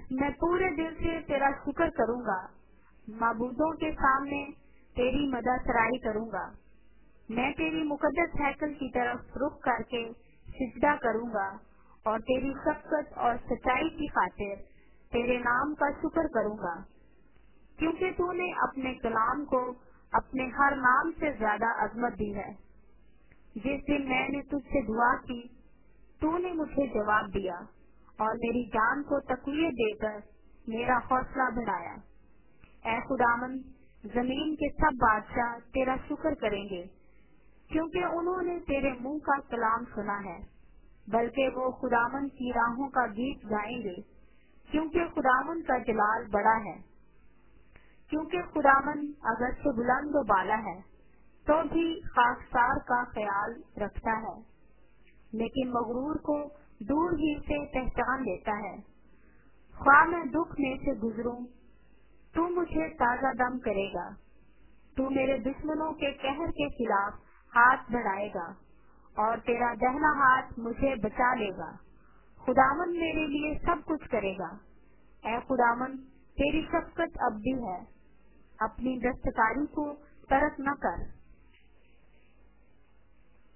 मैं पूरे दिल से तेरा शुक्र करूंगा, माबूदों के सामने तेरी मददसराई करूंगा। मैं तेरी मुकद्दस हैकल की तरफ रुख करके सिजदा करूंगा और तेरी शफ़क़त और सच्चाई की खातिर तेरे नाम का शुक्र करूंगा, क्योंकि तूने अपने कलाम को अपने हर नाम से ज्यादा अजमत दी है। जिस दिन मैंने तुझसे दुआ की, तूने मुझे जवाब दिया और मेरी जान को तक़वियत देकर मेरा हौसला बढ़ाया। ऐ खुदावन, जमीन के सब बादशाह तेरा शुक्र करेंगे, क्योंकि उन्होंने तेरे मुंह का कलाम सुना है। बल्कि वो खुदावन की राहों का गीत गाएंगे, क्योंकि खुदावन का जलाल बड़ा है। क्योंकि खुदावन अगर से बुलंद व बाला है, तो भी खाकसार का ख्याल रखता है, लेकिन मगरूर को दूर ही से पहचान लेता है। ख्वाह मैं दुख में से गुजरूं, तू मुझे ताजा दम करेगा। तू मेरे दुश्मनों के कहर के खिलाफ हाथ बढ़ाएगा और तेरा दाहिना हाथ मुझे बचा लेगा। खुदावन मेरे लिए सब कुछ करेगा। ऐ खुदावन, तेरी शफ़क़त अब भी है, अपनी दस्तकारी को तर्क न कर।